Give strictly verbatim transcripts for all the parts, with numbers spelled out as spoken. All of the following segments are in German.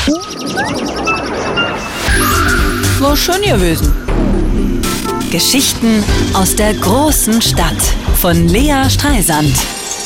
War schön gewesen. Geschichten aus der großen Stadt von Lea Streisand.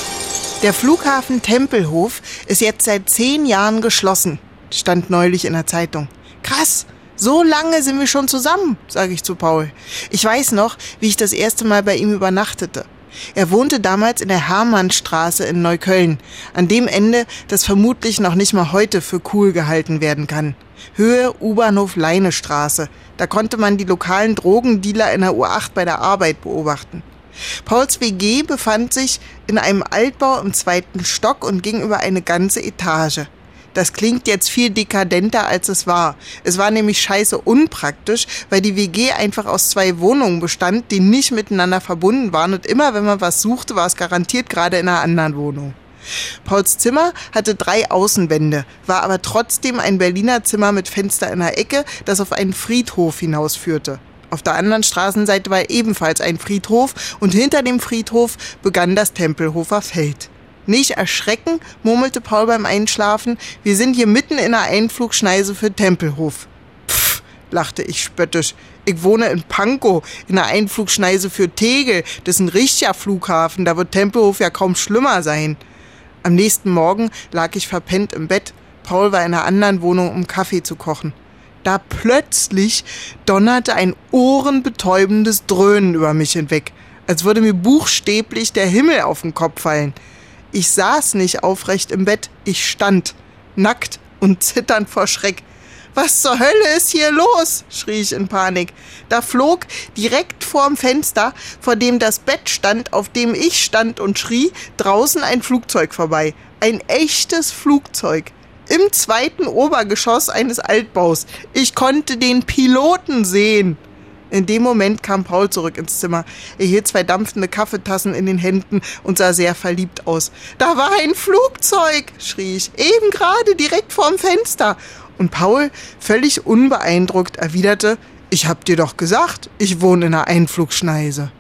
Der Flughafen Tempelhof ist jetzt seit zehn Jahren geschlossen, stand neulich in der Zeitung. Krass, so lange sind wir schon zusammen, sage ich zu Paul. Ich weiß noch, wie ich das erste Mal bei ihm übernachtete. Er wohnte damals in der Hermannstraße in Neukölln, an dem Ende, das vermutlich noch nicht mal heute für cool gehalten werden kann. Höhe U-Bahnhof-Leinestraße. Da konnte man die lokalen Drogendealer in der U acht bei der Arbeit beobachten. Pauls W G befand sich in einem Altbau im zweiten Stock und ging über eine ganze Etage. Das klingt jetzt viel dekadenter, als es war. Es war nämlich scheiße unpraktisch, weil die W G einfach aus zwei Wohnungen bestand, die nicht miteinander verbunden waren, und immer wenn man was suchte, war es garantiert gerade in einer anderen Wohnung. Pauls Zimmer hatte drei Außenwände, war aber trotzdem ein Berliner Zimmer mit Fenster in der Ecke, das auf einen Friedhof hinausführte. Auf der anderen Straßenseite war ebenfalls ein Friedhof und hinter dem Friedhof begann das Tempelhofer Feld. Nicht erschrecken, murmelte Paul beim Einschlafen, wir sind hier mitten in einer Einflugschneise für Tempelhof. Pff, lachte ich spöttisch. Ich wohne in Pankow, in einer Einflugschneise für Tegel. Das ist ein richtiger Flughafen, da wird Tempelhof ja kaum schlimmer sein. Am nächsten Morgen lag ich verpennt im Bett. Paul war in einer anderen Wohnung, um Kaffee zu kochen. Da plötzlich donnerte ein ohrenbetäubendes Dröhnen über mich hinweg, als würde mir buchstäblich der Himmel auf den Kopf fallen. Ich saß nicht aufrecht im Bett, ich stand, nackt und zitternd vor Schreck. »Was zur Hölle ist hier los?« schrie ich in Panik. Da flog direkt vorm Fenster, vor dem das Bett stand, auf dem ich stand und schrie, draußen ein Flugzeug vorbei. Ein echtes Flugzeug. Im zweiten Obergeschoss eines Altbaus. Ich konnte den Piloten sehen. In dem Moment kam Paul zurück ins Zimmer. Er hielt zwei dampfende Kaffeetassen in den Händen und sah sehr verliebt aus. »Da war ein Flugzeug«, schrie ich, »eben gerade direkt vorm Fenster.« Und Paul, völlig unbeeindruckt, erwiderte, »Ich hab dir doch gesagt, ich wohne in einer Einflugschneise.«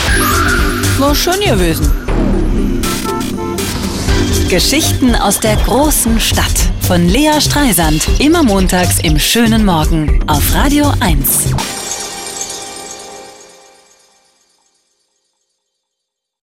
War schön gewesen. Geschichten aus der großen Stadt von Lea Streisand. Immer montags im schönen Morgen auf Radio eins.